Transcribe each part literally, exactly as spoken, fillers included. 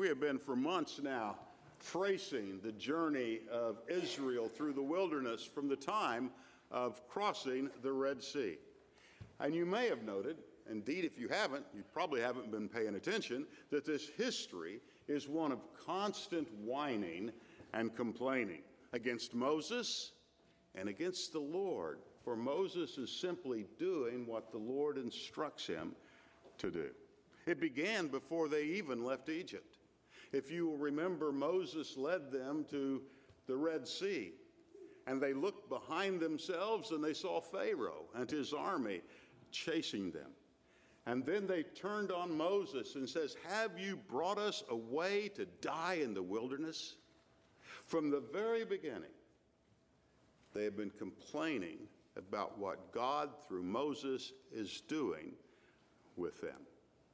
We have been for months now tracing the journey of Israel through the wilderness from the time of crossing the Red Sea. And you may have noted, indeed if you haven't, you probably haven't been paying attention, that this history is one of constant whining and complaining against Moses and against the Lord. For Moses is simply doing what the Lord instructs him to do. It began before they even left Egypt. If you will remember, Moses led them to the Red Sea, and they looked behind themselves and they saw Pharaoh and his army chasing them. And then they turned on Moses and says, "Have you brought us away to die in the wilderness?" From the very beginning, they have been complaining about what God, through Moses, is doing with them.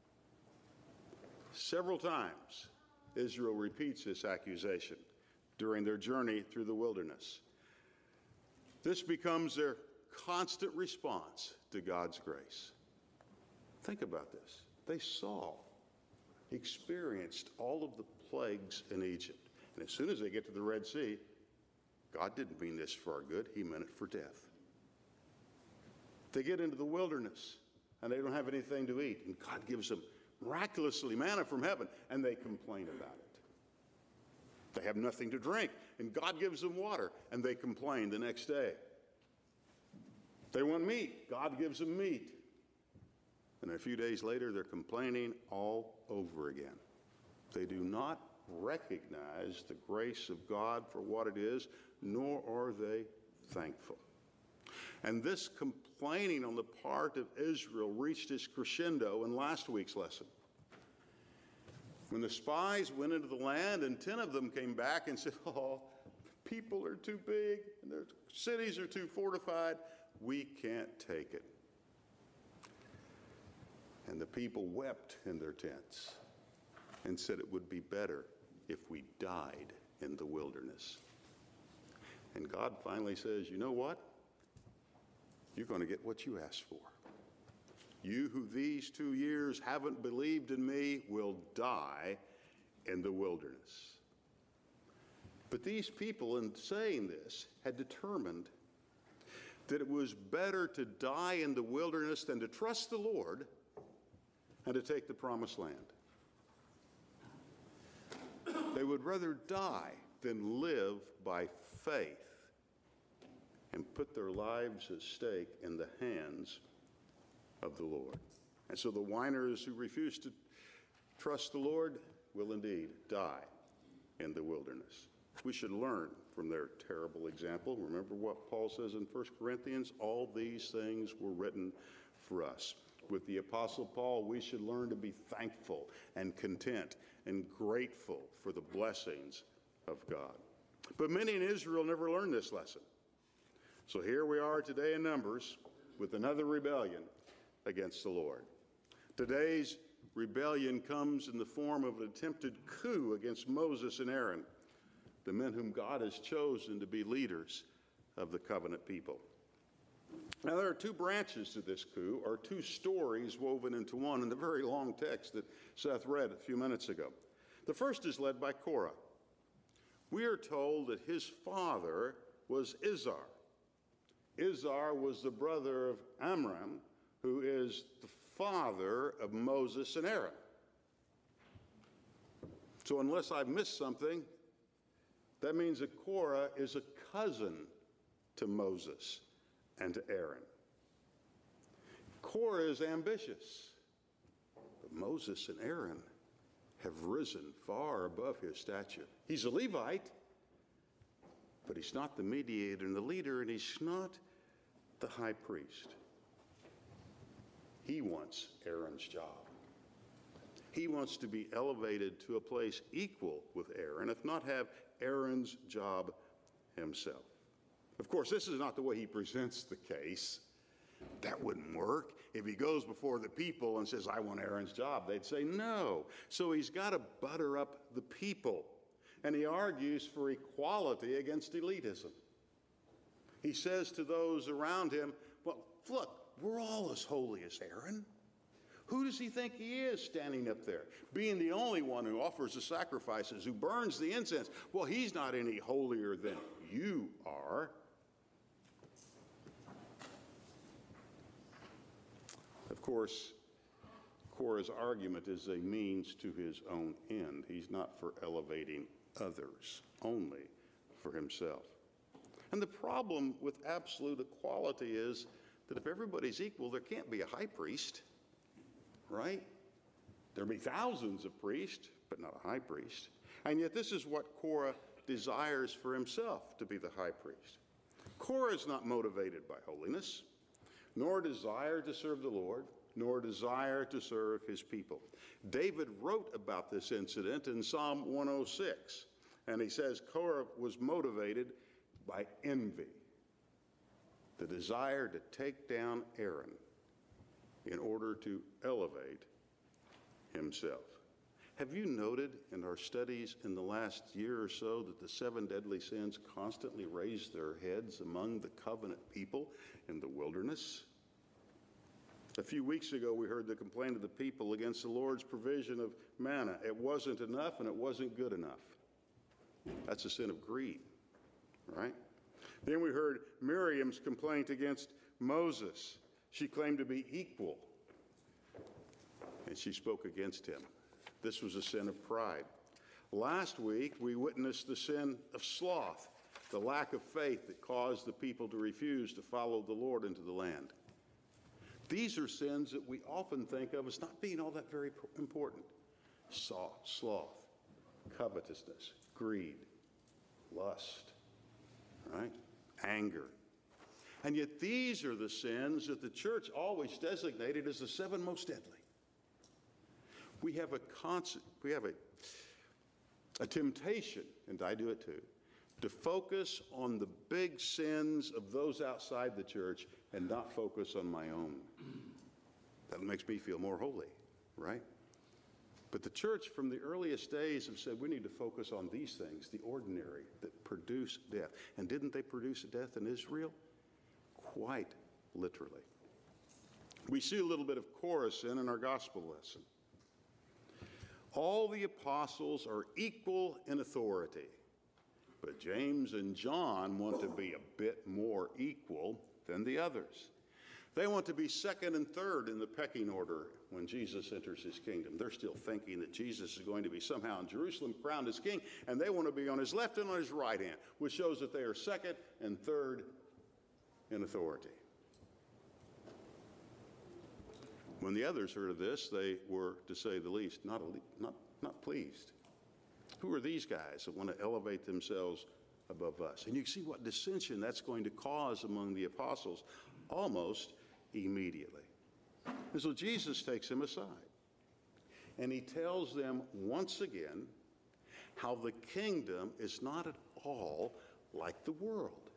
Several times, Israel repeats this accusation during their journey through the wilderness. This becomes their constant response to God's grace. Think about this. They saw, experienced all of the plagues in Egypt. And as soon as they get to the Red Sea, God didn't mean this for our good. He meant it for death. They get into the wilderness, and they don't have anything to eat. And God gives them miraculously manna from heaven, and they complain about it. They have nothing to drink, and God gives them water, and they complain the next day. They want meat. God gives them meat. And a few days later, they're complaining all over again. They do not recognize the grace of God for what it is, nor are they thankful. And this complaining on the part of Israel reached its crescendo in last week's lesson. When the spies went into the land and ten of them came back and said, "Oh, people are too big and their cities are too fortified. We can't take it." And the people wept in their tents and said it would be better if we died in the wilderness. And God finally says, "You know what? You're going to get what you asked for. You who these two years haven't believed in me will die in the wilderness." But these people, in saying this, had determined that it was better to die in the wilderness than to trust the Lord and to take the promised land. They would rather die than live by faith and put their lives at stake in the hands of the Lord. And so the whiners who refuse to trust the Lord will indeed die in the wilderness. We should learn from their terrible example. Remember what Paul says in First Corinthians, all these things were written for us. With the Apostle Paul, we should learn to be thankful and content and grateful for the blessings of God. But many in Israel never learned this lesson. So here we are today in Numbers with another rebellion against the Lord. Today's rebellion comes in the form of an attempted coup against Moses and Aaron, the men whom God has chosen to be leaders of the covenant people. Now there are two branches to this coup, or two stories woven into one in the very long text that Seth read a few minutes ago. The first is led by Korah. We are told that his father was Izhar. Izhar was the brother of Amram, who is the father of Moses and Aaron. So unless I've missed something, that means that Korah is a cousin to Moses and to Aaron. Korah is ambitious, but Moses and Aaron have risen far above his stature. He's a Levite, but he's not the mediator and the leader, and he's not the high priest. He wants Aaron's job. He wants to be elevated to a place equal with Aaron, if not have Aaron's job himself. Of course, this is not the way he presents the case. That wouldn't work. If he goes before the people and says, "I want Aaron's job," they'd say no. So he's got to butter up the people. And he argues for equality against elitism. He says to those around him, "Well, look, we're all as holy as Aaron. Who does he think he is standing up there, being the only one who offers the sacrifices, who burns the incense? Well, he's not any holier than you are. Of course, Korah's argument is a means to his own end. He's not for elevating others, only for himself. And the problem with absolute equality is that if everybody's equal, there can't be a high priest, right? There'll be thousands of priests, but not a high priest. And yet this is what Korah desires for himself, to be the high priest. Korah is not motivated by holiness, nor desire to serve the Lord, nor desire to serve his people. David wrote about this incident in Psalm one oh six, and he says Korah was motivated by envy, the desire to take down Aaron in order to elevate himself. Have you noted in our studies in the last year or so that the seven deadly sins constantly raise their heads among the covenant people in the wilderness? A few weeks ago, we heard the complaint of the people against the Lord's provision of manna. It wasn't enough and it wasn't good enough. That's a sin of greed, right? Then we heard Miriam's complaint against Moses. She claimed to be equal, and she spoke against him. This was a sin of pride. Last week, we witnessed the sin of sloth, the lack of faith that caused the people to refuse to follow the Lord into the land. These are sins that we often think of as not being all that very important. Sloth, covetousness, greed, lust, right? Anger. And yet these are the sins that the church always designated as the seven most deadly. We have a constant, we have a, a temptation, and I do it too, to focus on the big sins of those outside the church and not focus on my own. That makes me feel more holy, right? But the church from the earliest days have said we need to focus on these things, the ordinary, that produce death. And didn't they produce death in Israel? Quite literally. We see a little bit of Korah's sin in our gospel lesson. All the apostles are equal in authority, but James and John want to be a bit more equal than the others. They want to be second and third in the pecking order when Jesus enters his kingdom. They're still thinking that Jesus is going to be somehow in Jerusalem crowned as king, and they want to be on his left and on his right hand, which shows that they are second and third in authority. When the others heard of this, they were, to say the least, not, not, not pleased. Who are these guys that want to elevate themselves above us? And you see what dissension that's going to cause among the apostles almost immediately. And so Jesus takes them aside, and he tells them once again how the kingdom is not at all like the world.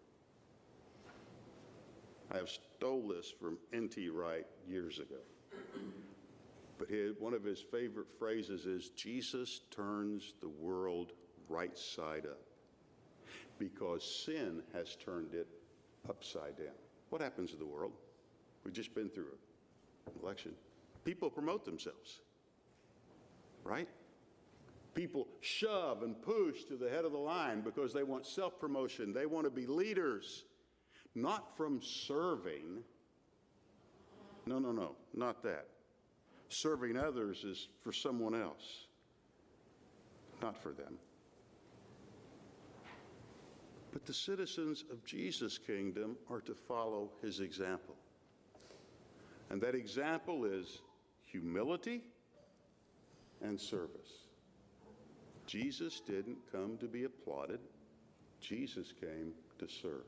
I have stole this from N T Wright years ago. But his, one of his favorite phrases is, Jesus turns the world right side up because sin has turned it upside down. What happens to the world? We've just been through an election. People promote themselves, right? People shove and push to the head of the line because they want self-promotion. They want to be leaders, not from serving. No, no, no, not that. Serving others is for someone else, not for them. But the citizens of Jesus' kingdom are to follow his example. And that example is humility and service. Jesus didn't come to be applauded. Jesus came to serve.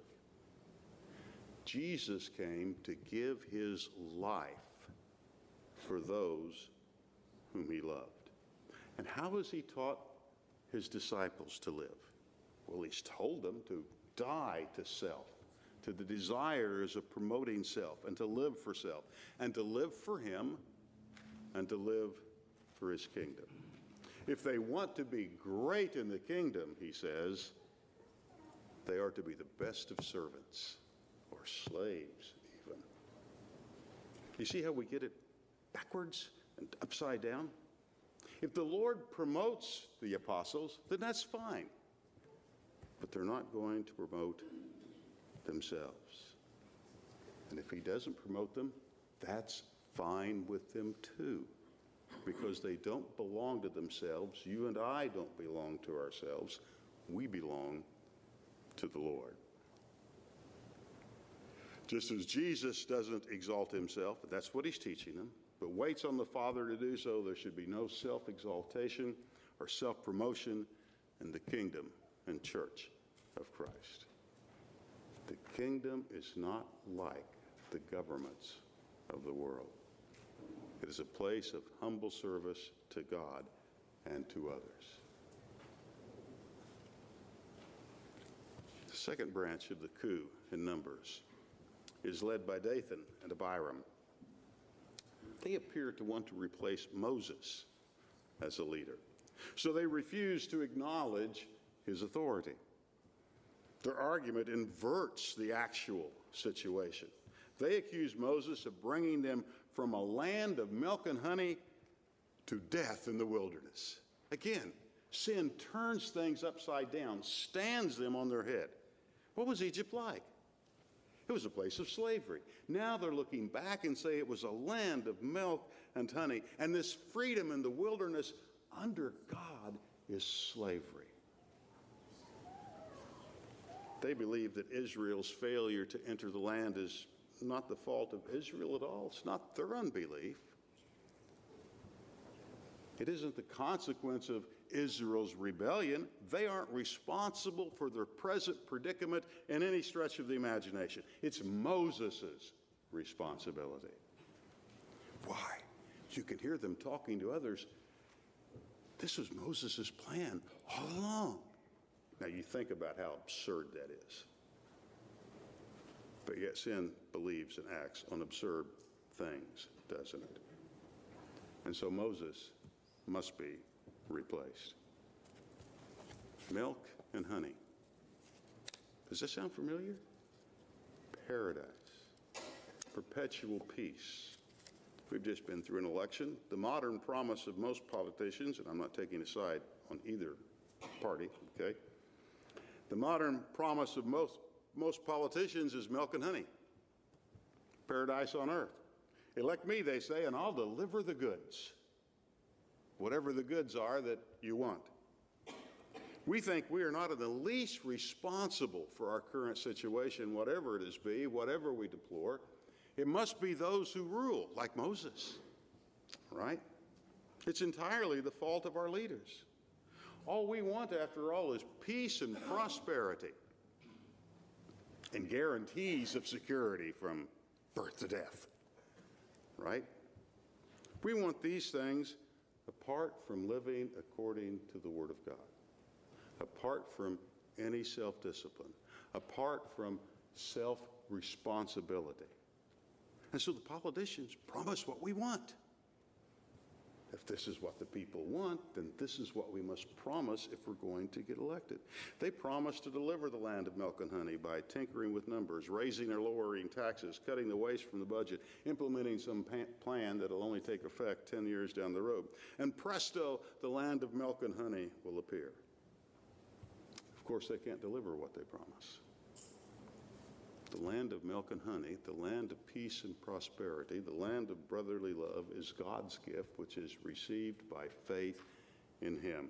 Jesus came to give his life for those whom he loved. And how has he taught his disciples to live? Well, he's told them to die to self, to the desires of promoting self, and to live for self, and to live for him, and to live for his kingdom. If they want to be great in the kingdom, he says, they are to be the best of servants, or slaves even. You see how we get it backwards and upside down. If the Lord promotes the apostles, then that's fine. But they're not going to promote themselves. And if he doesn't promote them, that's fine with them too, because they don't belong to themselves. You and I don't belong to ourselves. We belong to the Lord. Just as Jesus doesn't exalt himself, that's what he's teaching them, but waits on the Father to do so, there should be no self-exaltation or self-promotion in the kingdom and church of Christ. The kingdom is not like the governments of the world. It is a place of humble service to God and to others. The second branch of the coup in Numbers is led by Dathan and Abiram. They appear to want to replace Moses as a leader, so they refuse to acknowledge his authority. Their argument inverts the actual situation. They accuse Moses of bringing them from a land of milk and honey to death in the wilderness. Again, sin turns things upside down, stands them on their head. What was Egypt like? It was a place of slavery. Now they're looking back and say it was a land of milk and honey, and this freedom in the wilderness under God is slavery. They believe that Israel's failure to enter the land is not the fault of Israel at all. It's not their unbelief. It isn't the consequence of Israel's rebellion. They aren't responsible for their present predicament in any stretch of the imagination. It's Moses' responsibility. Why? You can hear them talking to others. This was Moses' plan all along. Now you think about how absurd that is. But yet sin believes and acts on absurd things, doesn't it? And so Moses must be replaced. Milk and honey. Does this sound familiar? Paradise. Perpetual peace. We've just been through an election. The modern promise of most politicians, and I'm not taking a side on either party, okay? The modern promise of most, most politicians is milk and honey. Paradise on earth. Elect me, they say, and I'll deliver the goods. Whatever the goods are that you want. We think we are not in the least responsible for our current situation, whatever it is be, whatever we deplore. It must be those who rule, like Moses, right? It's entirely the fault of our leaders. All we want, after all, is peace and prosperity and guarantees of security from birth to death, right? We want these things apart from living according to the Word of God, apart from any self-discipline, apart from self-responsibility. And so the politicians promise what we want. If this is what the people want, then this is what we must promise if we're going to get elected. They promise to deliver the land of milk and honey by tinkering with numbers, raising or lowering taxes, cutting the waste from the budget, implementing some plan that will only take effect ten years down the road. And presto, the land of milk and honey will appear. Of course, they can't deliver what they promise. The land of milk and honey, the land of peace and prosperity, the land of brotherly love is God's gift, which is received by faith in him.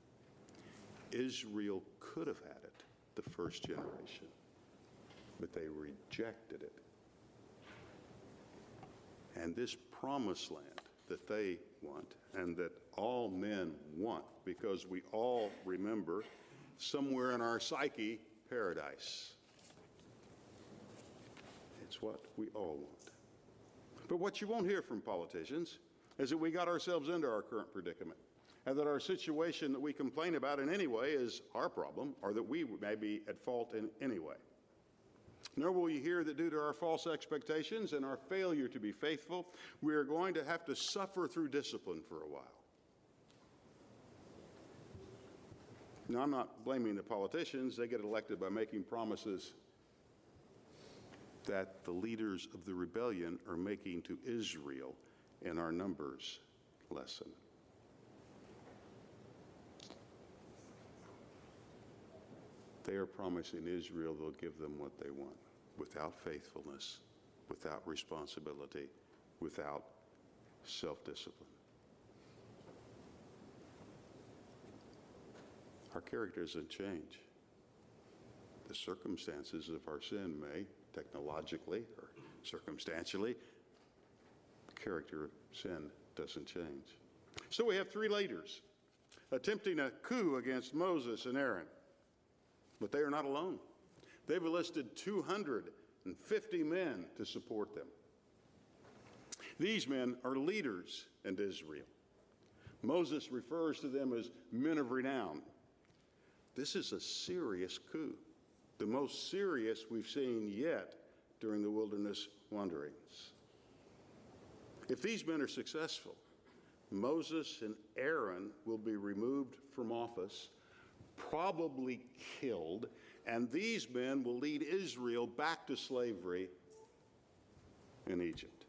Israel could have had it, the first generation, but they rejected it. And this promised land that they want and that all men want, because we all remember somewhere in our psyche, paradise. It's what we all want. But what you won't hear from politicians is that we got ourselves into our current predicament, and that our situation that we complain about in any way is our problem, or that we may be at fault in any way. Nor will you hear that due to our false expectations and our failure to be faithful, we are going to have to suffer through discipline for a while. Now, I'm not blaming the politicians. They get elected by making promises that the leaders of the rebellion are making to Israel in our Numbers lesson. They are promising Israel they'll give them what they want without faithfulness, without responsibility, without self-discipline. Our character doesn't change. The circumstances of our sin may, technologically or circumstantially, the character of sin doesn't change. So we have three leaders attempting a coup against Moses and Aaron. But they are not alone. They've enlisted two hundred fifty men to support them. These men are leaders in Israel. Moses refers to them as men of renown. This is a serious coup, the most serious we've seen yet during the wilderness wanderings. If these men are successful, Moses and Aaron will be removed from office, probably killed, and these men will lead Israel back to slavery in Egypt.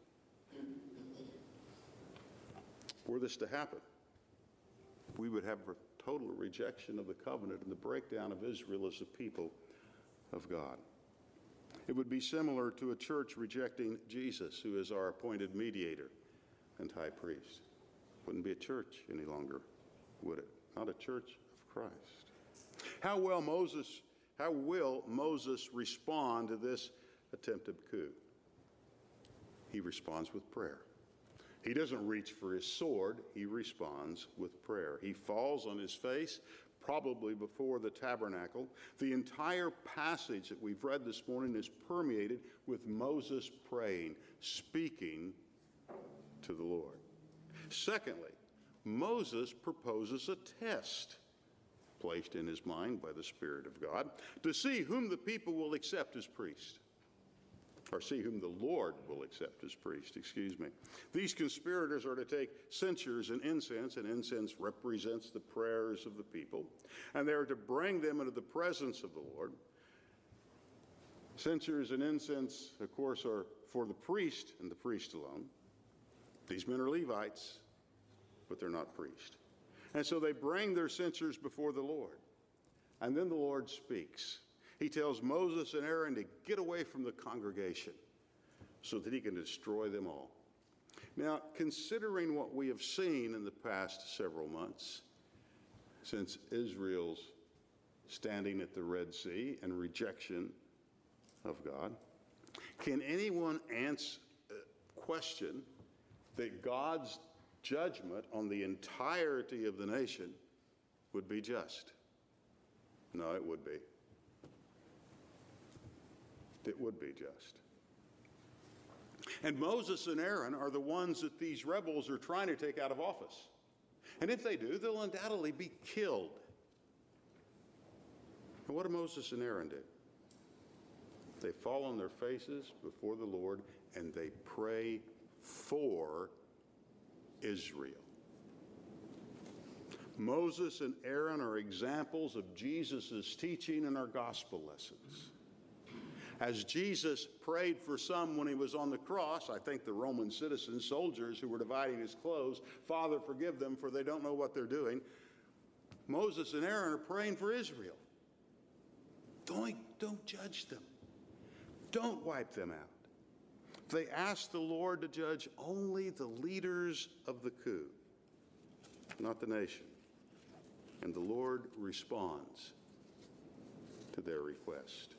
Were this to happen, we would have a total rejection of the covenant and the breakdown of Israel as a people of God. It would be similar to a church rejecting Jesus, who is our appointed mediator and high priest. Wouldn't be a church any longer, would it? Not a church of Christ. How well Moses, how will Moses respond to this attempted coup? He responds with prayer. He doesn't reach for his sword. He responds with prayer. He falls on his face, probably before the tabernacle. The entire passage that we've read this morning is permeated with Moses praying, speaking to the Lord. Secondly, Moses proposes a test placed in his mind by the Spirit of God to see whom the people will accept as priest. Or see whom the Lord will accept as priest, excuse me. These conspirators are to take censers and incense, and incense represents the prayers of the people, and they are to bring them into the presence of the Lord. Censers and incense, of course, are for the priest and the priest alone. These men are Levites, but they're not priests. And so they bring their censers before the Lord, and then the Lord speaks. He tells Moses and Aaron to get away from the congregation so that he can destroy them all. Now, considering what we have seen in the past several months, since Israel's standing at the Red Sea and rejection of God, can anyone answer, uh, question that God's judgment on the entirety of the nation would be just? No, it would be. It would be just. And Moses and Aaron are the ones that these rebels are trying to take out of office. And if they do, they'll undoubtedly be killed. And what do Moses and Aaron do? They fall on their faces before the Lord and they pray for Israel. Moses and Aaron are examples of Jesus' teaching in our gospel lessons. As Jesus prayed for some when he was on the cross, I think the Roman citizens, soldiers who were dividing his clothes, Father, forgive them, for they don't know what they're doing. Moses and Aaron are praying for Israel. Don't, don't judge them. Don't wipe them out. They ask the Lord to judge only the leaders of the coup, not the nation. And the Lord responds to their request.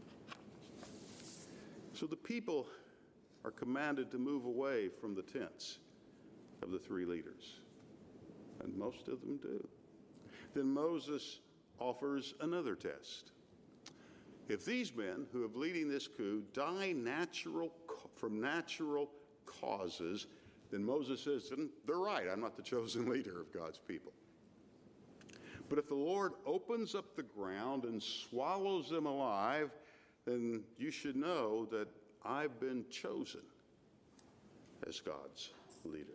So the people are commanded to move away from the tents of the three leaders, and most of them do. Then Moses offers another test. If these men who have leading this coup die natural from natural causes, then Moses says, they're right, I'm not the chosen leader of God's people. But if the Lord opens up the ground and swallows them alive, then you should know that I've been chosen as God's leader.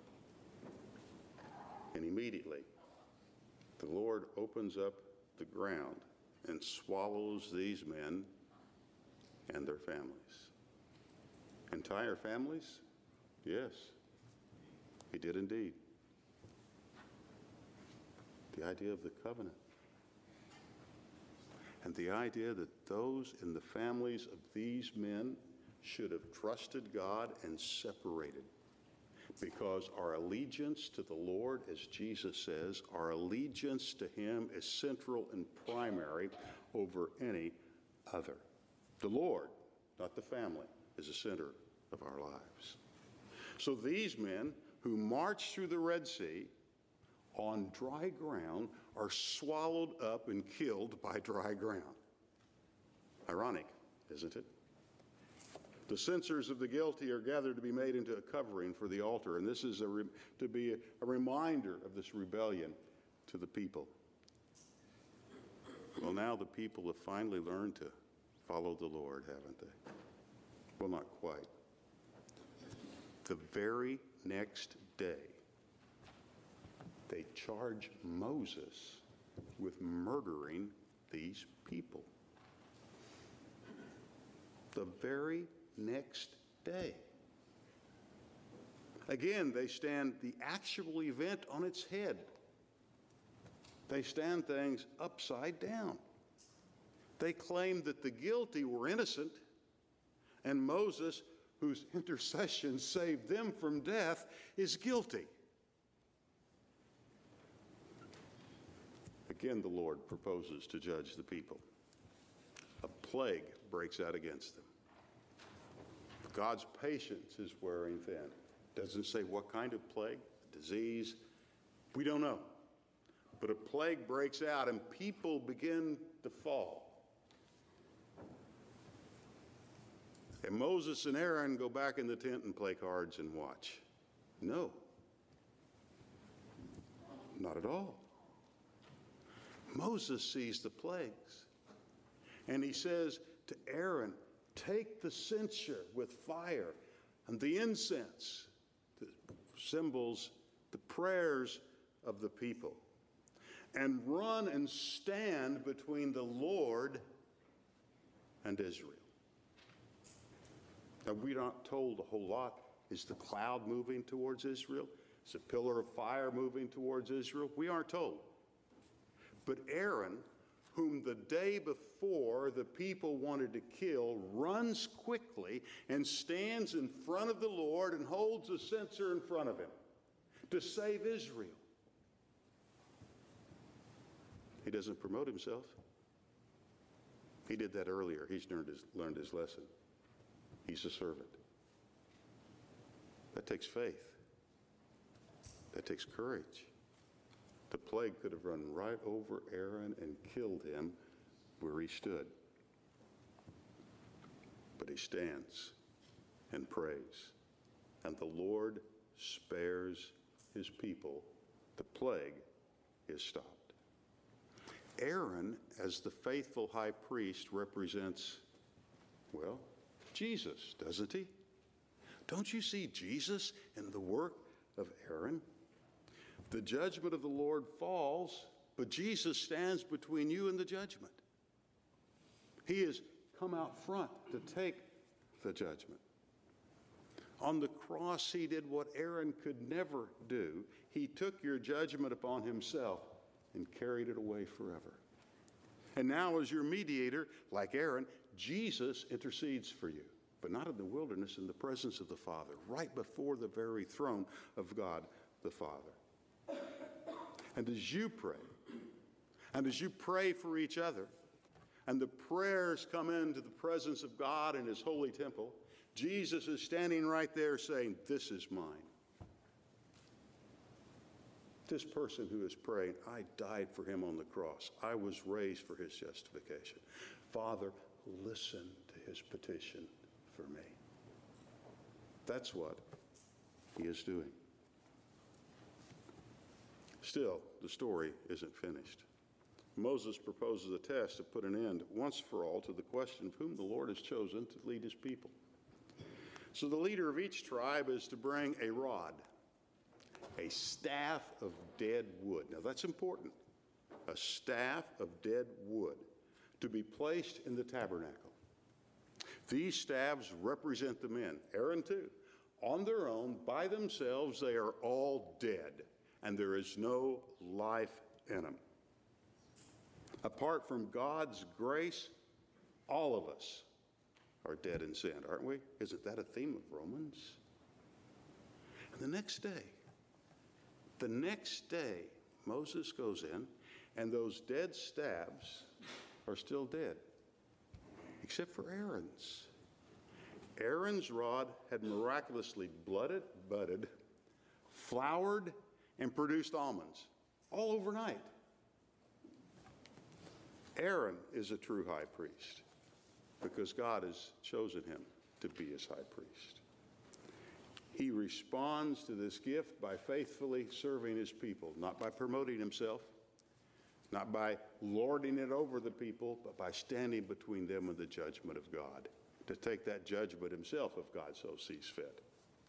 And immediately, the Lord opens up the ground and swallows these men and their families. Entire families? Yes. He did indeed. The idea of the covenant. And the idea that those in the families of these men should have trusted God and separated. Because our allegiance to the Lord, as Jesus says, our allegiance to him is central and primary over any other. The Lord, not the family, is the center of our lives. So these men who marched through the Red Sea on dry ground are swallowed up and killed by dry ground. Ironic, isn't it? The censers of the guilty are gathered to be made into a covering for the altar, and this is a re- to be a, a reminder of this rebellion to the people. Well, now the people have finally learned to follow the Lord, haven't they? Well, not quite. The very next day, they charge Moses with murdering these people. The very next day. Again, they stand the actual event on its head. They stand things upside down. They claim that the guilty were innocent, and Moses, whose intercession saved them from death, is guilty. Again, the Lord proposes to judge the people. A plague breaks out against them. God's patience is wearing thin. Doesn't say what kind of plague, disease, we don't know. But a plague breaks out and people begin to fall. And Moses and Aaron go back in the tent and play cards and watch. No. Not at all. Moses sees the plagues. And he says to Aaron, take the censer with fire and the incense, the symbols, the prayers of the people, and run and stand between the Lord and Israel. Now, we're not told a whole lot. Is the cloud moving towards Israel? Is a pillar of fire moving towards Israel? We aren't told. But Aaron, whom the day before the people wanted to kill, runs quickly and stands in front of the Lord and holds a censer in front of him to save Israel. He doesn't promote himself. He did that earlier. He's learned his, learned his lesson. He's a servant. That takes faith. That takes courage. The plague could have run right over Aaron and killed him where he stood. But he stands and prays. And the Lord spares his people. The plague is stopped. Aaron, as the faithful high priest, represents, well, Jesus, doesn't he? Don't you see Jesus in the work of Aaron? The judgment of the Lord falls, but Jesus stands between you and the judgment. He has come out front to take the judgment. On the cross, he did what Aaron could never do. He took your judgment upon himself and carried it away forever. And now, as your mediator, like Aaron, Jesus intercedes for you, but not in the wilderness, in the presence of the Father, right before the very throne of God the Father. And as you pray, and as you pray for each other, and the prayers come into the presence of God in his holy temple, Jesus is standing right there saying, this is mine. This person who is praying, I died for him on the cross. I was raised for his justification. Father, listen to his petition for me. That's what he is doing. Still, the story isn't finished. Moses proposes a test to put an end once for all to the question of whom the Lord has chosen to lead his people. So the leader of each tribe is to bring a rod, a staff of dead wood. Now that's important. A staff of dead wood to be placed in the tabernacle. These staffs represent the men, Aaron too, on their own, by themselves, they are all dead, and there is no life in them. Apart from God's grace, all of us are dead in sin, aren't we? Isn't that a theme of Romans? And the next day, the next day, Moses goes in, and those dead stabs are still dead, except for Aaron's. Aaron's rod had miraculously blooded, budded, flowered, and produced almonds all overnight. Aaron is a true high priest because God has chosen him to be his high priest. He responds to this gift by faithfully serving his people, not by promoting himself, not by lording it over the people, but by standing between them and the judgment of God, to take that judgment himself if God so sees fit.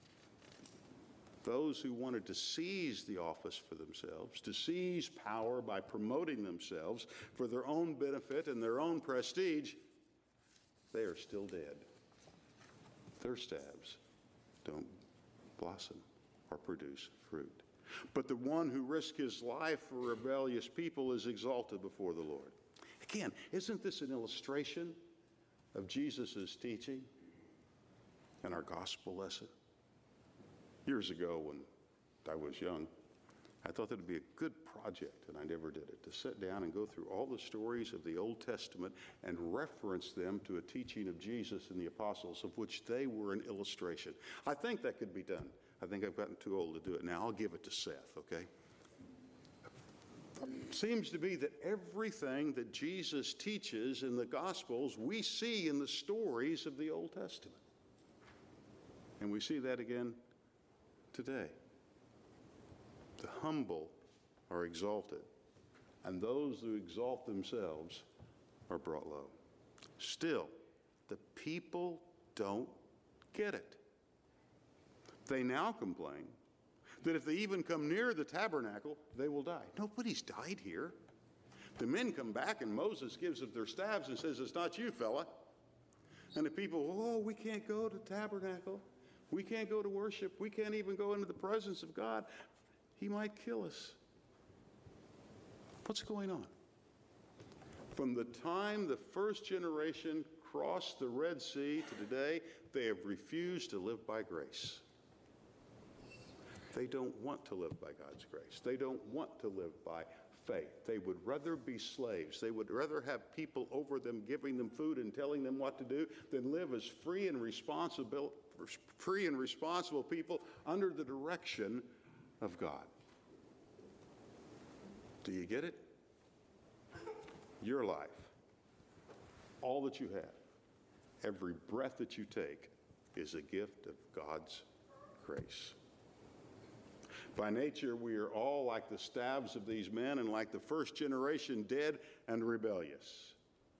Those who wanted to seize the office for themselves, to seize power by promoting themselves for their own benefit and their own prestige, they are still dead. Their stabs don't blossom or produce fruit. But the one who risked his life for rebellious people is exalted before the Lord. Again, isn't this an illustration of Jesus' teaching in our gospel lesson? Years ago, when I was young, I thought that it would be a good project, and I never did it, to sit down and go through all the stories of the Old Testament and reference them to a teaching of Jesus and the apostles, of which they were an illustration. I think that could be done. I think I've gotten too old to do it now. I'll give it to Seth, okay? Seems to be that everything that Jesus teaches in the Gospels, we see in the stories of the Old Testament. And we see that again today. The humble are exalted, and those who exalt themselves are brought low. Still, the people don't get it. They now complain that if they even come near the tabernacle, they will die. Nobody's died here. The men come back, and Moses gives them their staves and says, "It's not you, fella." And the people, "Oh, we can't go to tabernacle. We can't go to worship. We can't even go into the presence of God. He might kill us." What's going on? From the time the first generation crossed the Red Sea to today, they have refused to live by grace. They don't want to live by God's grace. They don't want to live by faith. They would rather be slaves. They would rather have people over them giving them food and telling them what to do than live as free and responsible, free and responsible people under the direction of God. Do you get it? Your life, all that you have, every breath that you take is a gift of God's grace. By nature, we are all like the staves of these men and like the first generation, dead and rebellious.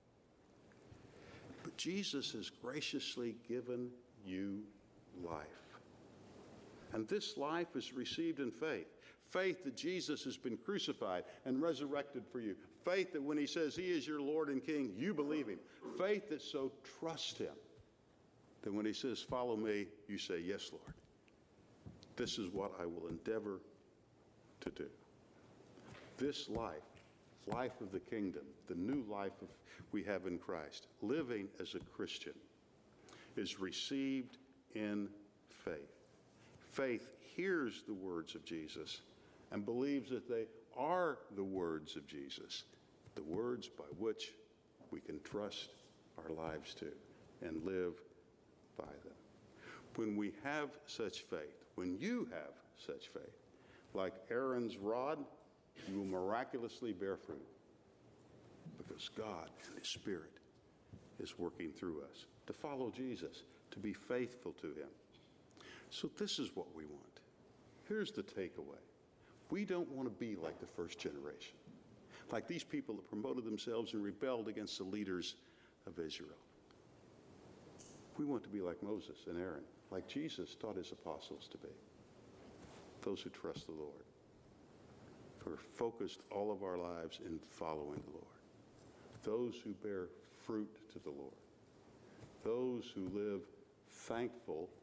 But Jesus has graciously given you life. And this life is received in faith. Faith that Jesus has been crucified and resurrected for you. Faith that when he says he is your Lord and King, you believe him. Faith that so trust him that when he says, "Follow me," you say, "Yes, Lord. This is what I will endeavor to do." This life, life of the kingdom, the new life of, we have in Christ, living as a Christian, is received in faith. Faith hears the words of Jesus and believes that they are the words of Jesus, the words by which we can trust our lives to and live by them. When we have such faith, when you have such faith, like Aaron's rod, you will miraculously bear fruit because God and his Spirit is working through us to follow Jesus, to be faithful to him. So this is what we want. Here's the takeaway. We don't want to be like the first generation, like these people that promoted themselves and rebelled against the leaders of Israel. We want to be like Moses and Aaron, like Jesus taught his apostles to be. Those who trust the Lord, who are focused all of our lives in following the Lord. Those who bear fruit to the Lord. Those who live thankful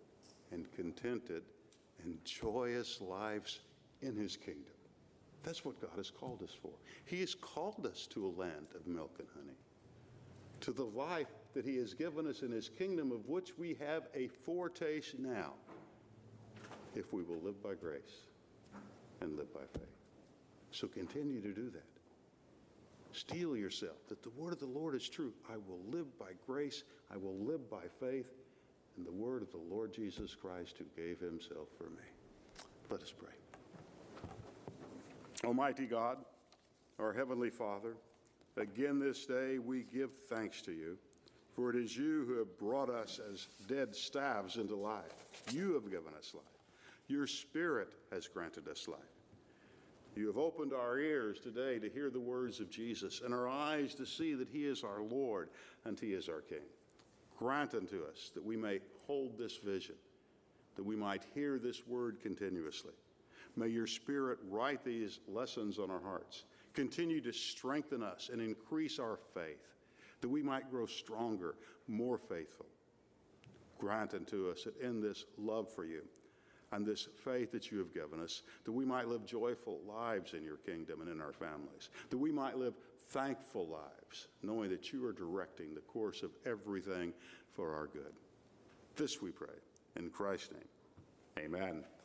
and contented and joyous lives in his kingdom. That's what God has called us for. He has called us to a land of milk and honey, to the life that he has given us in his kingdom, of which we have a foretaste now, if we will live by grace and live by faith. So continue to do that. Steel yourself that the word of the Lord is true. I will live by grace. I will live by faith in the word of the Lord Jesus Christ, who gave himself for me. Let us pray. Almighty God, our Heavenly Father, again this day we give thanks to you, for it is you who have brought us as dead staves into life. You have given us life. Your Spirit has granted us life. You have opened our ears today to hear the words of Jesus, and our eyes to see that he is our Lord and he is our King. Grant unto us that we may hold this vision, that we might hear this word continuously. May your Spirit write these lessons on our hearts. Continue to strengthen us and increase our faith, that we might grow stronger, more faithful. Grant unto us that in this love for you and this faith that you have given us, that we might live joyful lives in your kingdom and in our families, that we might live thankful lives, knowing that you are directing the course of everything for our good. This we pray in Christ's name. Amen.